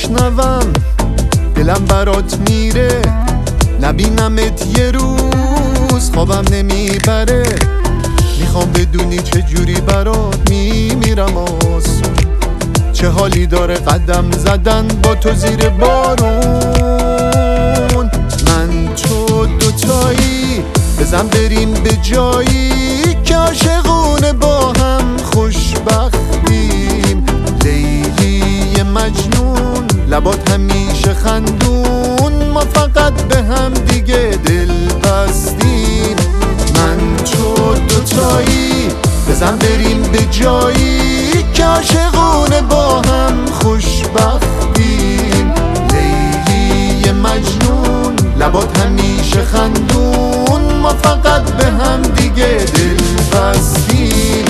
بشنوم دلم برات میره، نبینمت یه روز خوابم نمیبره. میخوام بدونی چه جوری برات میمیرم آسون، چه حالی داره قدم زدن با تو زیر بارون. من تو دوتایی بزن بریم به جایی که عاشقونه با هم خوشبختیم. لیلی مجنون لبات همیشه خندون، ما فقط به هم دیگه دل بستیم. من تو دوتایی بزن بریم به جایی که عاشقونه با هم خوشبختیم. لیلی مجنون لبات همیشه خندون، ما فقط به هم دیگه دل بستیم.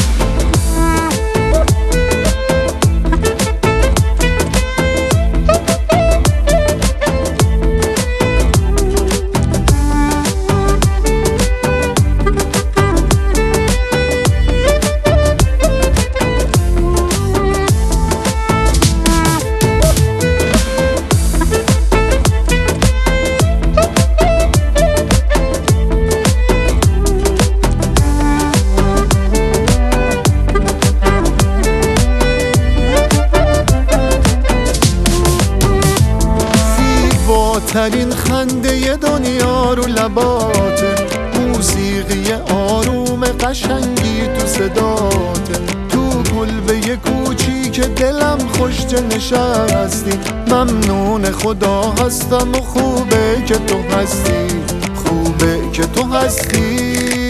ترین خنده دنیا رو لباته، موسیقی آروم قشنگی تو صداته. تو کلبه کوچیک دلم خوشجه نشستی، ممنون خدا هستم و خوبه که تو هستی، خوبه که تو هستی.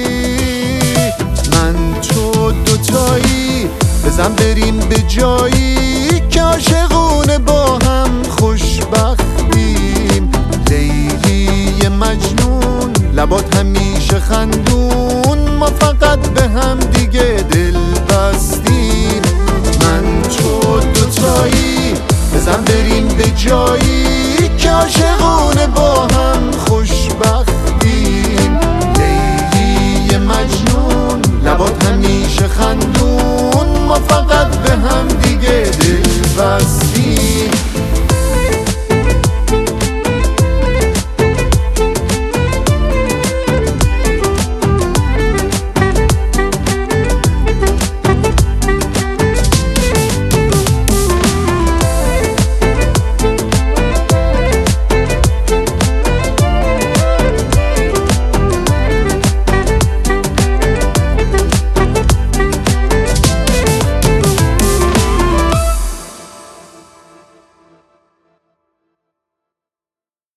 من تو دوتایی بزن بریم به جایی که عاشقونه با هم خوشبختیم. لیلی مجنون لبات همیشه خندون، ما فقط به هم دیگه دل بستیم. من تو دوتایی بزن بریم به جایی که عاشقونه